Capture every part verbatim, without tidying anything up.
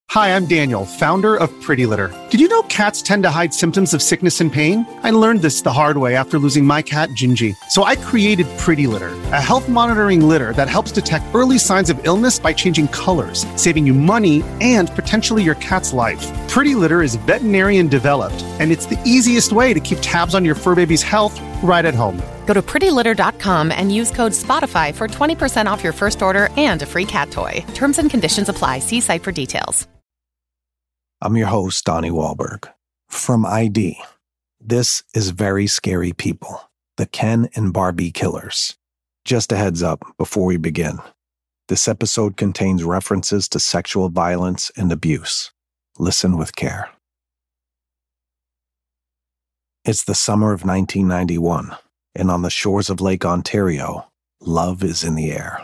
Hi, I'm Daniel, founder of Pretty Litter. Did you know cats tend to hide symptoms of sickness and pain? I learned this the hard way after losing my cat, Gingy. So I created Pretty Litter, a health monitoring litter that helps detect early signs of illness by changing colors, saving you money and potentially your cat's life. Pretty Litter is veterinarian developed, and it's the easiest way to keep tabs on your fur baby's health right at home. Go to pretty litter dot com and use code SPOTIFY for twenty percent off your first order and a free cat toy. Terms and conditions apply. See site for details. I'm your host, Donnie Wahlberg. From I D, this is Very Scary People, the Ken and Barbie Killers. Just a heads up before we begin. This episode contains references to sexual violence and abuse. Listen with care. It's the summer of nineteen ninety-one, and on the shores of Lake Ontario, love is in the air.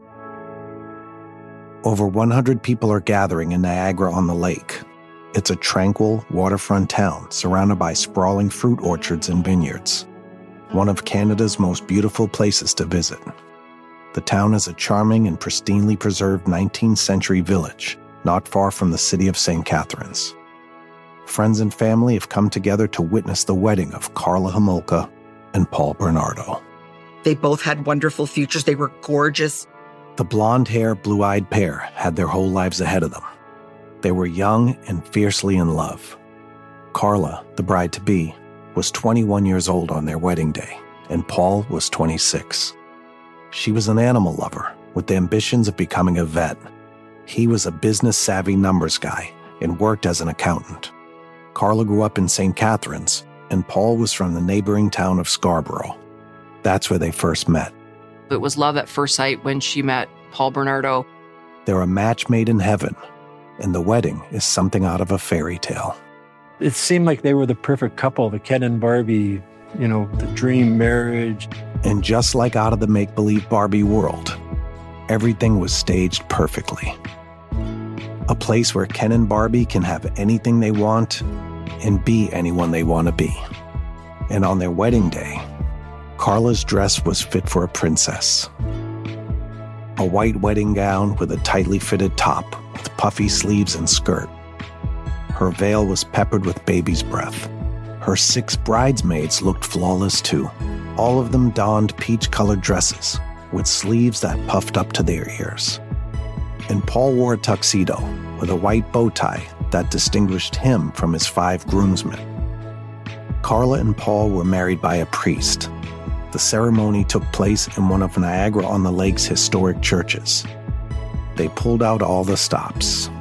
Over one hundred people are gathering in Niagara-on-the-Lake. It's a tranquil, waterfront town surrounded by sprawling fruit orchards and vineyards. One of Canada's most beautiful places to visit. The town is a charming and pristinely preserved nineteenth century village, not far from the city of Saint Catharines. Friends and family have come together to witness the wedding of Karla Homolka and Paul Bernardo. They both had wonderful futures. They were gorgeous. The blonde-haired, blue-eyed pair had their whole lives ahead of them. They were young and fiercely in love. Karla, the bride-to-be, was twenty-one years old on their wedding day, and Paul was twenty-six. She was an animal lover with ambitions of becoming a vet. He was a business-savvy numbers guy and worked as an accountant. Karla grew up in Saint Catharines, and Paul was from the neighboring town of Scarborough. That's where they first met. It was love at first sight when she met Paul Bernardo. They're a match made in heaven, and the wedding is something out of a fairy tale. It seemed like they were the perfect couple, the Ken and Barbie, you know, the dream marriage. And just like out of the make-believe Barbie world, everything was staged perfectly. A place where Ken and Barbie can have anything they want and be anyone they want to be. And on their wedding day, Karla's dress was fit for a princess. A white wedding gown with a tightly fitted top with puffy sleeves and skirt. Her veil was peppered with baby's breath. Her six bridesmaids looked flawless too. All of them donned peach-colored dresses with sleeves that puffed up to their ears. And Paul wore a tuxedo with a white bow tie that distinguished him from his five groomsmen. Karla and Paul were married by a priest. The ceremony took place in one of Niagara-on-the-Lake's historic churches. They pulled out all the stops.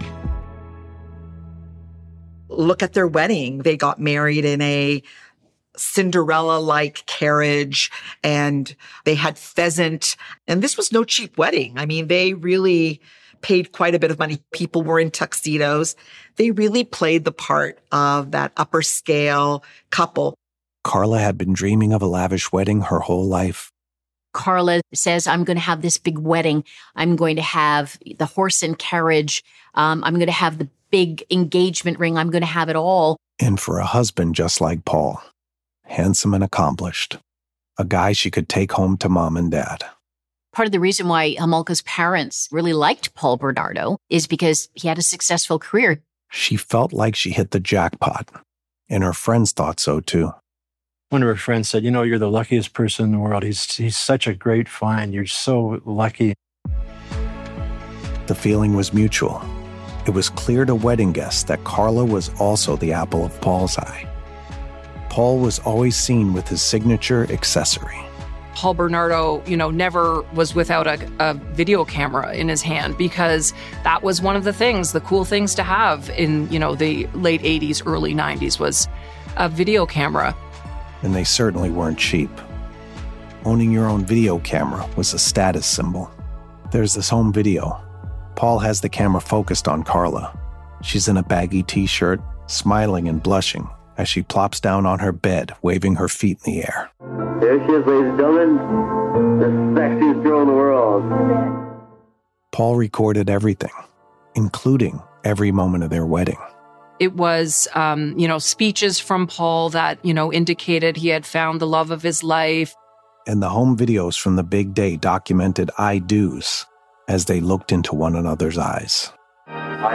Look at their wedding. They got married in a Cinderella-like carriage, and they had pheasant. And this was no cheap wedding. I mean, they really paid quite a bit of money. People were in tuxedos. They really played the part of that upper scale couple. Karla had been dreaming of a lavish wedding her whole life. Karla says, I'm going to have this big wedding. I'm going to have the horse and carriage. Um, I'm going to have the big engagement ring. I'm going to have it all. And for a husband just like Paul, handsome and accomplished, a guy she could take home to mom and dad. Part of the reason why Homolka's parents really liked Paul Bernardo is because he had a successful career. She felt like she hit the jackpot, and her friends thought so too. One of her friends said, you know, you're the luckiest person in the world. He's, he's such a great find. You're so lucky. The feeling was mutual. It was clear to wedding guests that Karla was also the apple of Paul's eye. Paul was always seen with his signature accessory. Paul Bernardo, you know, never was without a, a video camera in his hand, because that was one of the things, the cool things to have in, you know, the late eighties, early nineties was a video camera. And they certainly weren't cheap. Owning your own video camera was a status symbol. There's this home video. Paul has the camera focused on Karla. She's in a baggy t-shirt, smiling and blushing as she plops down on her bed, waving her feet in the air. There she is, ladies and gentlemen, the sexiest girl in the world. Paul recorded everything, including every moment of their wedding. It was, um, you know, speeches from Paul that, you know, indicated he had found the love of his life. And the home videos from the big day documented I do's as they looked into one another's eyes. I, Paul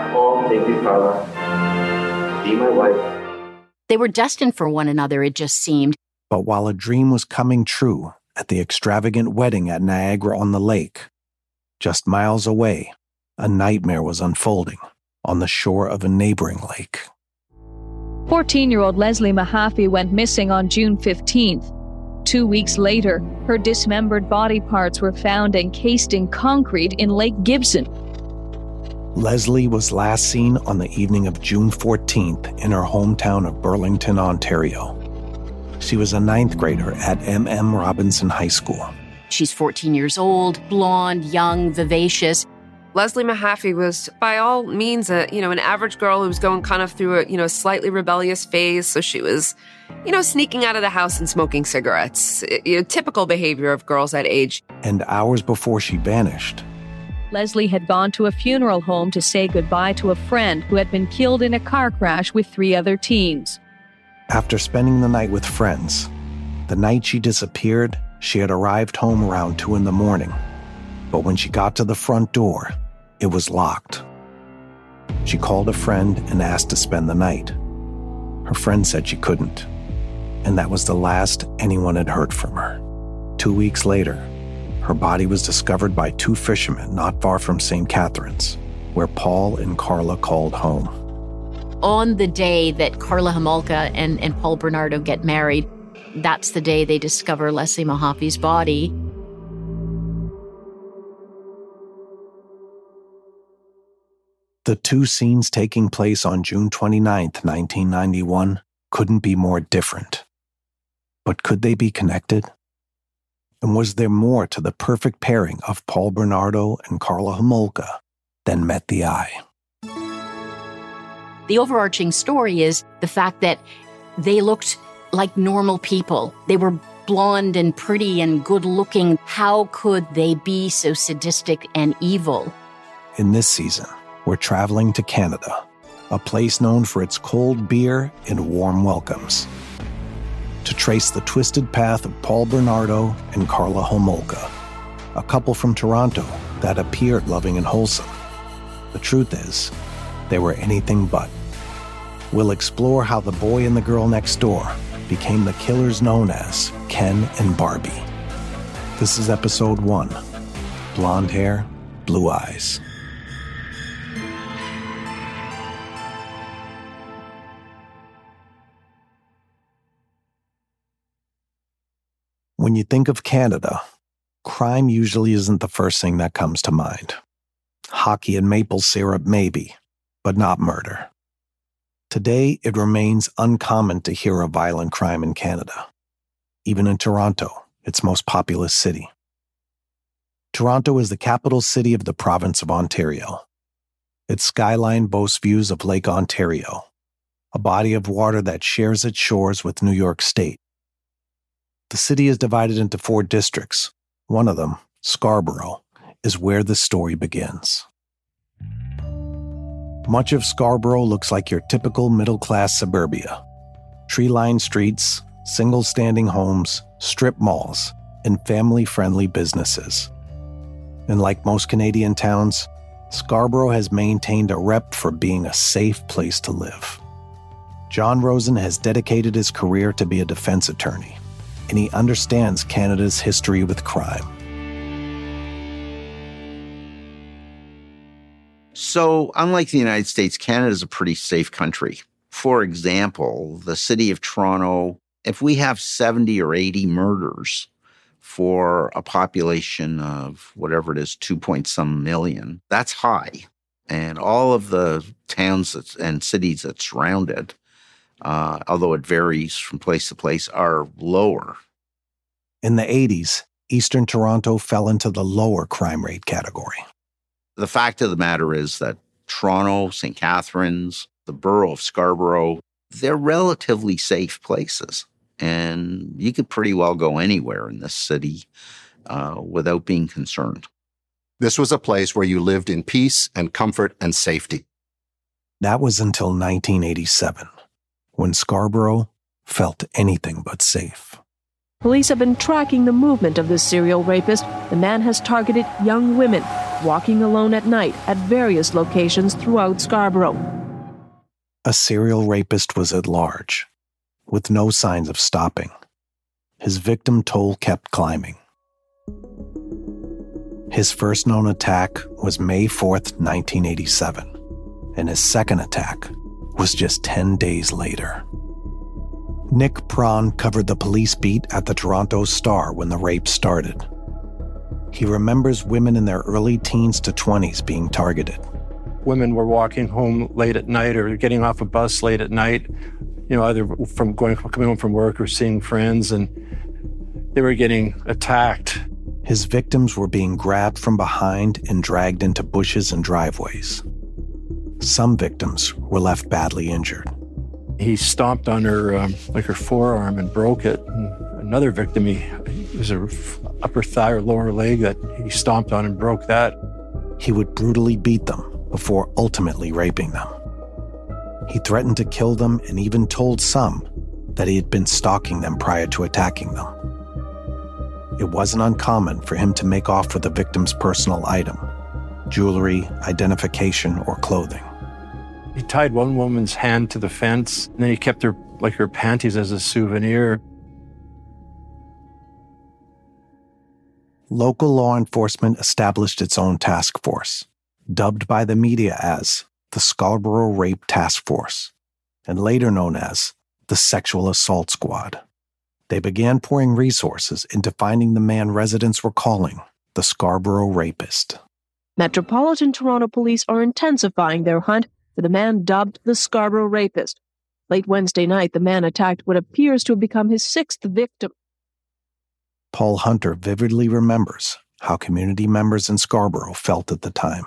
take you, Carla. Be my wife. They were destined for one another, it just seemed. But while a dream was coming true at the extravagant wedding at Niagara-on-the-Lake, just miles away, a nightmare was unfolding on the shore of a neighboring lake. fourteen-year-old Leslie Mahaffey went missing on June fifteenth. Two weeks later, her dismembered body parts were found encased in concrete in Lake Gibson. Leslie was last seen on the evening of June fourteenth in her hometown of Burlington, Ontario. She was a ninth grader at M M Robinson High School. She's fourteen years old, blonde, young, vivacious. Leslie Mahaffey was, by all means, a you know an average girl who was going kind of through a you know slightly rebellious phase. So she was, you know, sneaking out of the house and smoking cigarettes. You know, typical behavior of girls that age. And hours before she vanished, Leslie had gone to a funeral home to say goodbye to a friend who had been killed in a car crash with three other teens. After spending the night with friends, the night she disappeared, she had arrived home around two in the morning. But when she got to the front door, it was locked. She called a friend and asked to spend the night. Her friend said she couldn't, and that was the last anyone had heard from her. Two weeks later, her body was discovered by two fishermen not far from Saint Catharines, where Paul and Carla called home. On the day that Carla Homolka and, and Paul Bernardo get married, that's the day they discover Leslie Mahaffey's body. The two scenes taking place on June twenty-ninth, nineteen ninety-one, couldn't be more different. But could they be connected? And was there more to the perfect pairing of Paul Bernardo and Carla Homolka than met the eye? The overarching story is the fact that they looked like normal people. They were blonde and pretty and good-looking. How could they be so sadistic and evil? In this season, we're traveling to Canada, a place known for its cold beer and warm welcomes, to trace the twisted path of Paul Bernardo and Carla Homolka, a couple from Toronto that appeared loving and wholesome. The truth is, they were anything but. We'll explore how the boy and the girl next door became the killers known as Ken and Barbie. This is episode one, Blonde Hair, Blue Eyes. When you think of Canada, crime usually isn't the first thing that comes to mind. Hockey and maple syrup maybe, but not murder. Today, it remains uncommon to hear of violent crime in Canada, even in Toronto, its most populous city. Toronto is the capital city of the province of Ontario. Its skyline boasts views of Lake Ontario, a body of water that shares its shores with New York State. The city is divided into four districts. One of them, Scarborough, is where the story begins. Much of Scarborough looks like your typical middle-class suburbia. Tree-lined streets, single-standing homes, strip malls, and family-friendly businesses. And like most Canadian towns, Scarborough has maintained a rep for being a safe place to live. John Rosen has dedicated his career to be a defense attorney, and he understands Canada's history with crime. So, unlike the United States, Canada is a pretty safe country. For example, the city of Toronto, if we have seventy or eighty murders for a population of whatever it is, two point some million, that's high. And all of the towns that's, and cities that surround it, uh, although it varies from place to place, are lower. In the eighties, Eastern Toronto fell into the lower crime rate category. The fact of the matter is that Toronto, Saint Catharines, the borough of Scarborough, they're relatively safe places. And you could pretty well go anywhere in this city uh, without being concerned. This was a place where you lived in peace and comfort and safety. That was until nineteen eighty-seven, when Scarborough felt anything but safe. Police have been tracking the movement of this serial rapist. The man has targeted young women. walking alone at night at various locations throughout Scarborough. A serial rapist was at large, with no signs of stopping. His victim toll kept climbing. His first known attack was May fourth, nineteen eighty-seven, and his second attack was just ten days later. Nick Prawn covered the police beat at the Toronto Star when the rape started. He remembers women in their early teens to twenties being targeted. Women were walking home late at night or getting off a bus late at night, you know, either from going coming home from work or seeing friends, and they were getting attacked. His victims were being grabbed from behind and dragged into bushes and driveways. Some victims were left badly injured. He stomped on her, um, like her forearm, and broke it. And another victim, he it was her upper thigh or lower leg that he stomped on and broke that. He would brutally beat them before ultimately raping them. He threatened to kill them and even told some that he had been stalking them prior to attacking them. It wasn't uncommon for him to make off with the victim's personal item, jewelry, identification, or clothing. He tied one woman's hand to the fence, and then he kept her, like her panties, as a souvenir. Local law enforcement established its own task force, dubbed by the media as the Scarborough Rape Task Force, and later known as the Sexual Assault Squad. They began pouring resources into finding the man residents were calling the Scarborough Rapist. Metropolitan Toronto Police are intensifying their hunt for the man dubbed the Scarborough Rapist. Late Wednesday night, the man attacked what appears to have become his sixth victim. Paul Hunter vividly remembers how community members in Scarborough felt at the time.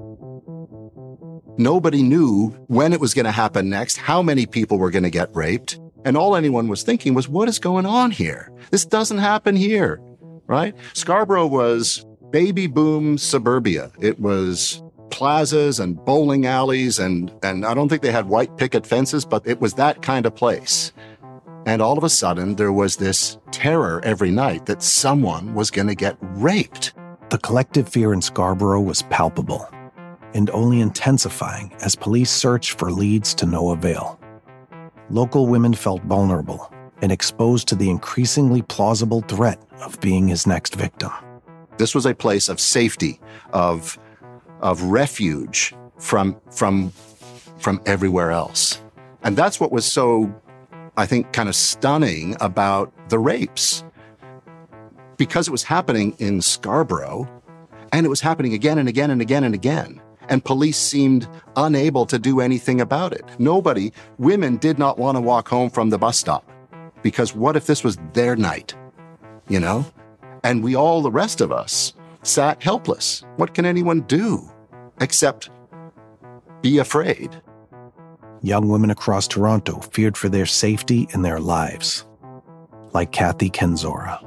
Nobody knew when it was going to happen next, how many people were going to get raped. And all anyone was thinking was, what is going on here? This doesn't happen here, right? Scarborough was baby boom suburbia. It was plazas and bowling alleys, and, and I don't think they had white picket fences, but it was that kind of place. And all of a sudden, there was this terror every night that someone was going to get raped. The collective fear in Scarborough was palpable, and only intensifying as police searched for leads to no avail. Local women felt vulnerable and exposed to the increasingly plausible threat of being his next victim. This was a place of safety, of, of refuge from, from, from everywhere else. And that's what was so, I think, kind of stunning about the rapes. Because it was happening in Scarborough, and it was happening again and again and again and again. And police seemed unable to do anything about it. Nobody, women did not want to walk home from the bus stop, because what if this was their night, you know? And we all, the rest of us, sat helpless. What can anyone do except be afraid? Young women across Toronto feared for their safety and their lives, like Kathy Kenzora.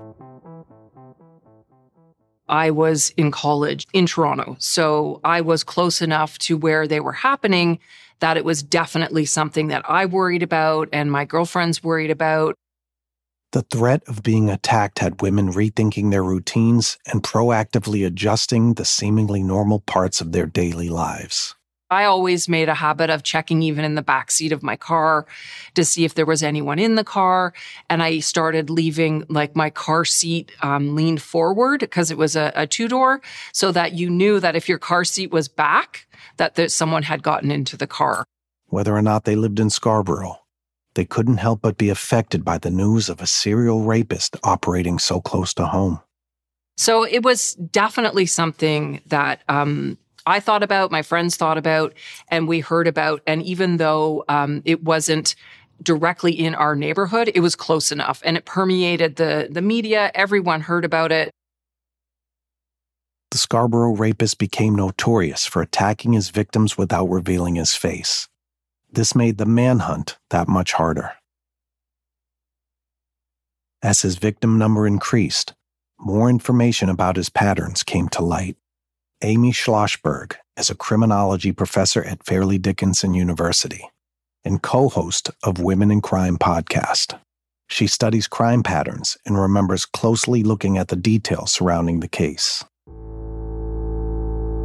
I was in college in Toronto, so I was close enough to where they were happening that it was definitely something that I worried about and my girlfriends worried about. The threat of being attacked had women rethinking their routines and proactively adjusting the seemingly normal parts of their daily lives. I always made a habit of checking even in the backseat of my car to see if there was anyone in the car. And I started leaving like my car seat um, leaned forward because it was a, a two-door, so that you knew that if your car seat was back, that there, someone had gotten into the car. Whether or not they lived in Scarborough, they couldn't help but be affected by the news of a serial rapist operating so close to home. So it was definitely something that um, I thought about, my friends thought about, and we heard about. And even though um, it wasn't directly in our neighborhood, it was close enough, and it permeated the, the media. Everyone heard about it. The Scarborough rapist became notorious for attacking his victims without revealing his face. This made the manhunt that much harder. As his victim number increased, more information about his patterns came to light. Amy Schlossberg is a criminology professor at Fairleigh Dickinson University and co-host of Women in Crime podcast. She studies crime patterns and remembers closely looking at the details surrounding the case.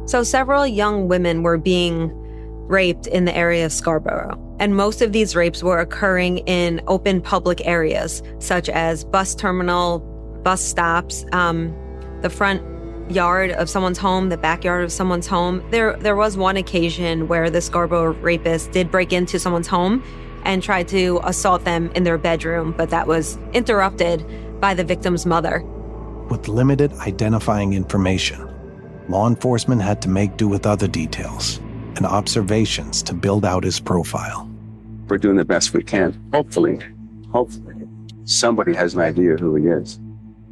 So several young women were being raped in the area of Scarborough, and most of these rapes were occurring in open public areas, such as bus terminal, bus stops, um, the front yard of someone's home, the backyard of someone's home. There, there was one occasion where the Scarborough rapist did break into someone's home and tried to assault them in their bedroom, but that was interrupted by the victim's mother. With limited identifying information, law enforcement had to make do with other details and observations to build out his profile. We're doing the best we can. Hopefully, hopefully, somebody has an idea who he is.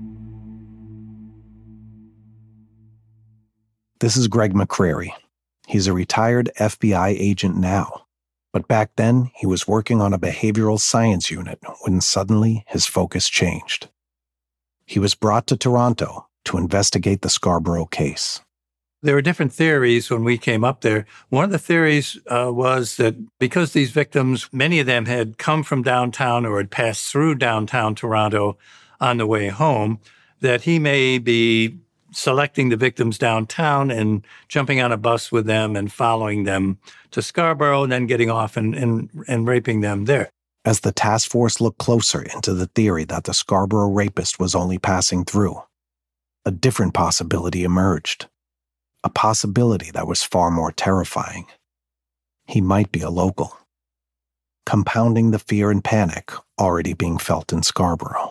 This is Greg McCrary. He's a retired F B I agent now, but back then he was working on a behavioral science unit when suddenly his focus changed. He was brought to Toronto to investigate the Scarborough case. There were different theories when we came up there. One of the theories uh, was that because these victims, many of them had come from downtown or had passed through downtown Toronto on the way home, that he may be selecting the victims downtown and jumping on a bus with them and following them to Scarborough and then getting off and, and, and raping them there. As the task force looked closer into the theory that the Scarborough rapist was only passing through, a different possibility emerged. A possibility that was far more terrifying. He might be a local, compounding the fear and panic already being felt in Scarborough.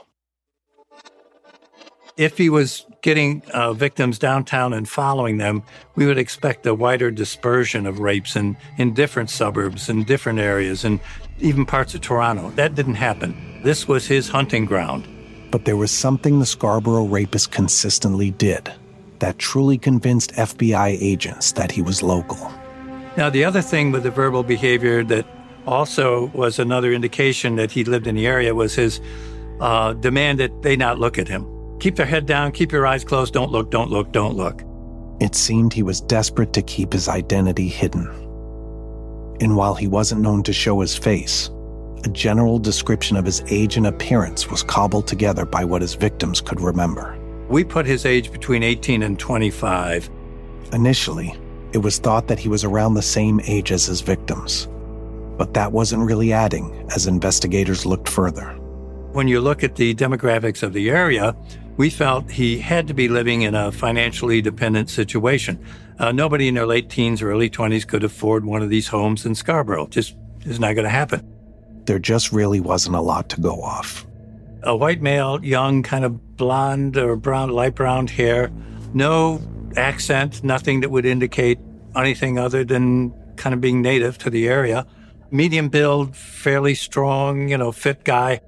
If he was getting uh, victims downtown and following them, we would expect a wider dispersion of rapes in, in different suburbs and different areas and even parts of Toronto. That didn't happen. This was his hunting ground. But there was something the Scarborough rapist consistently did that truly convinced F B I agents that he was local. Now, the other thing with the verbal behavior that also was another indication that he lived in the area was his uh, demand that they not look at him. Keep their head down, keep your eyes closed, don't look, don't look, don't look. It seemed he was desperate to keep his identity hidden. And while he wasn't known to show his face, a general description of his age and appearance was cobbled together by what his victims could remember. We put his age between eighteen and twenty-five. Initially, it was thought that he was around the same age as his victims. But that wasn't really adding as investigators looked further. When you look at the demographics of the area, we felt he had to be living in a financially dependent situation. Uh, nobody in their late teens or early twenties could afford one of these homes in Scarborough. Just is not going to happen. There just really wasn't a lot to go off. A white male, young, kind of blonde or brown, light brown hair, no accent, nothing that would indicate anything other than kind of being native to the area. Medium build, fairly strong, you know, fit guy.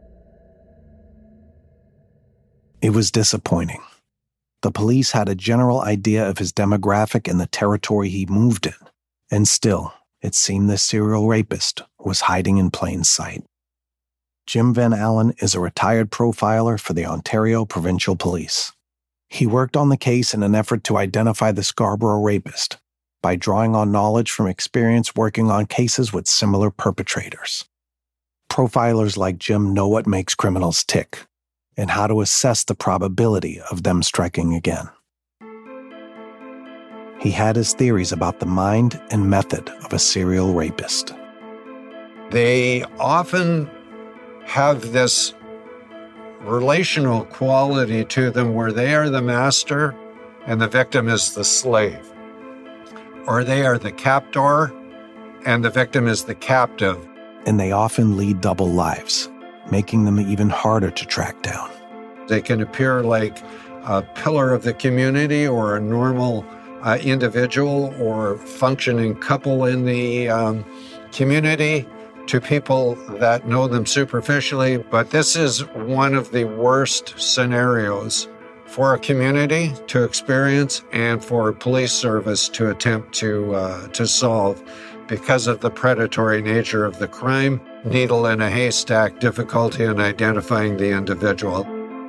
It was disappointing. The police had a general idea of his demographic and the territory he moved in, and still, it seemed this serial rapist was hiding in plain sight. Jim Van Allen is a retired profiler for the Ontario Provincial Police. He worked on the case in an effort to identify the Scarborough rapist by drawing on knowledge from experience working on cases with similar perpetrators. Profilers like Jim know what makes criminals tick and how to assess the probability of them striking again. He had his theories about the mind and method of a serial rapist. They often have this relational quality to them where they are the master and the victim is the slave. Or they are the captor and the victim is the captive. And they often lead double lives, making them even harder to track down. They can appear like a pillar of the community or a normal uh, individual or functioning couple in the um, community to people that know them superficially. But this is one of the worst scenarios for a community to experience and for a police service to attempt to uh, to solve because of the predatory nature of the crime, needle in a haystack, difficulty in identifying the individual.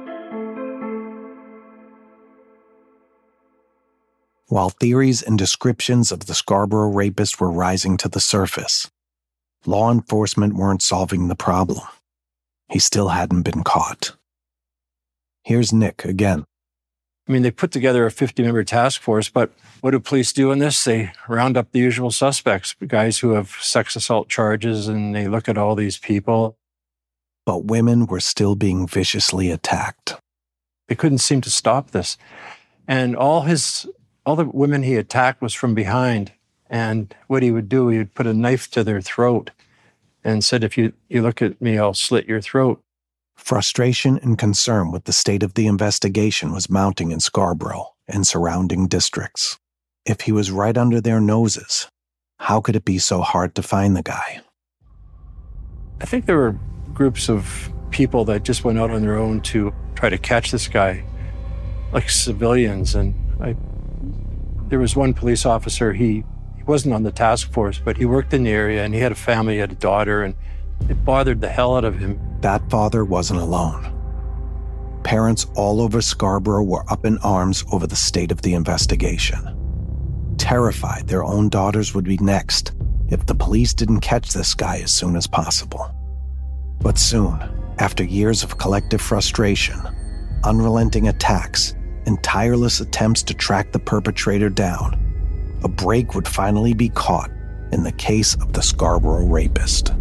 While theories and descriptions of the Scarborough rapist were rising to the surface, law enforcement weren't solving the problem. He still hadn't been caught. Here's Nick again. I mean, they put together a fifty-member task force, but what do police do in this? They round up the usual suspects, guys who have sex assault charges, and they look at all these people. But women were still being viciously attacked. They couldn't seem to stop this. And all his, all the women he attacked was from behind. And what he would do, he would put a knife to their throat and said, if you, you look at me, I'll slit your throat. Frustration and concern with the state of the investigation was mounting in Scarborough and surrounding districts. If he was right under their noses, how could it be so hard to find the guy? I think there were groups of people that just went out on their own to try to catch this guy, like civilians. And I, there was one police officer, he, he wasn't on the task force, but he worked in the area and he had a family, he had a daughter, and it bothered the hell out of him. That father wasn't alone. Parents all over Scarborough were up in arms over the state of the investigation, terrified their own daughters would be next if the police didn't catch this guy as soon as possible. But soon, after years of collective frustration, unrelenting attacks, and tireless attempts to track the perpetrator down, a break would finally be caught in the case of the Scarborough rapist.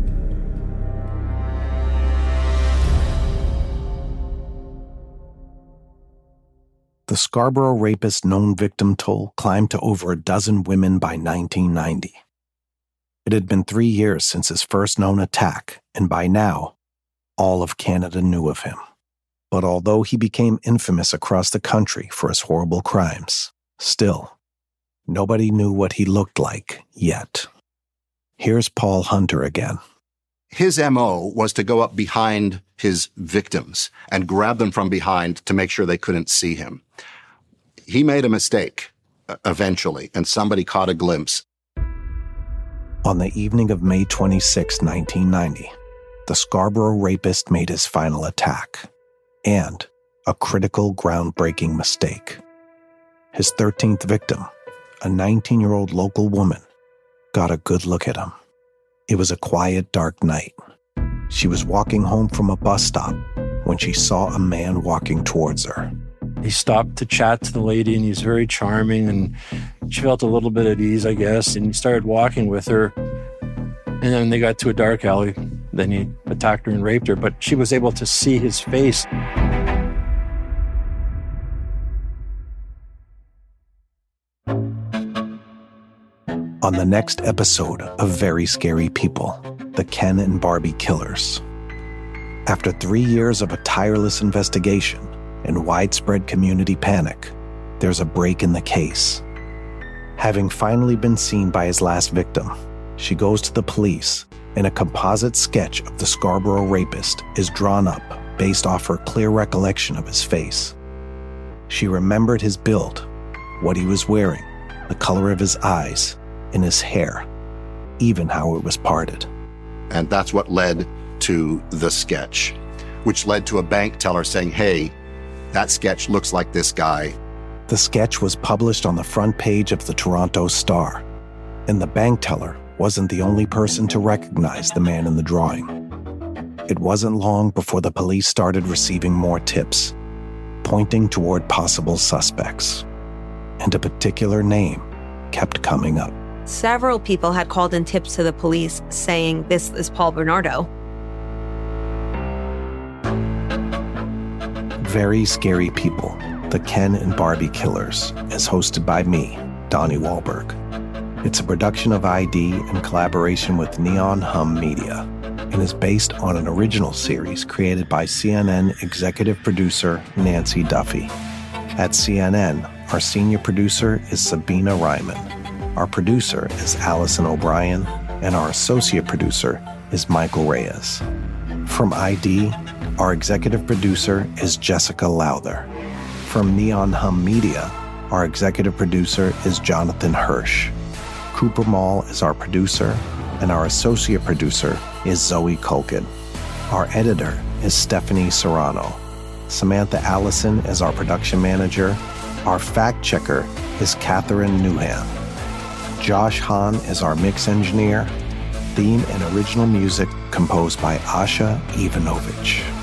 The Scarborough rapist's known victim toll climbed to over a dozen women by nineteen ninety. It had been three years since his first known attack, and by now, all of Canada knew of him. But although he became infamous across the country for his horrible crimes, still, nobody knew what he looked like yet. Here's Paul Hunter again. His M O was to go up behind his victims and grab them from behind to make sure they couldn't see him. He made a mistake uh, eventually, and somebody caught a glimpse. On the evening of May twenty-sixth, nineteen ninety, the Scarborough rapist made his final attack, and a critical, groundbreaking mistake. His thirteenth victim, a nineteen-year-old local woman, got a good look at him. It was a quiet, dark night. She was walking home from a bus stop when she saw a man walking towards her. He stopped to chat to the lady, and he's very charming, and she felt a little bit at ease, I guess, and he started walking with her. And then they got to a dark alley. Then he attacked her and raped her, but she was able to see his face. On the next episode of Very Scary People, the Ken and Barbie Killers. After three years of a tireless investigation and widespread community panic, there's a break in the case. Having finally been seen by his last victim, she goes to the police, and a composite sketch of the Scarborough rapist is drawn up based off her clear recollection of his face. She remembered his build, what he was wearing, the color of his eyes, and his hair, even how it was parted. And that's what led to the sketch, which led to a bank teller saying, hey, that sketch looks like this guy. The sketch was published on the front page of the Toronto Star, and the bank teller wasn't the only person to recognize the man in the drawing. It wasn't long before the police started receiving more tips, pointing toward possible suspects, and a particular name kept coming up. Several people had called in tips to the police saying, this is Paul Bernardo. Very Scary People, the Ken and Barbie Killers, is hosted by me, Donnie Wahlberg. It's a production of I D in collaboration with Neon Hum Media and is based on an original series created by C N N executive producer Nancy Duffy. At C N N, our senior producer is Sabina Ryman. Our producer is Allison O'Brien, and our associate producer is Michael Reyes. From I D, our executive producer is Jessica Lowther. From Neon Hum Media, our executive producer is Jonathan Hirsch. Cooper Mall is our producer, and our associate producer is Zoe Culkin. Our editor is Stephanie Serrano. Samantha Allison is our production manager. Our fact checker is Catherine Newham. Josh Hahn is our mix engineer. Theme and original music composed by Asha Ivanovich.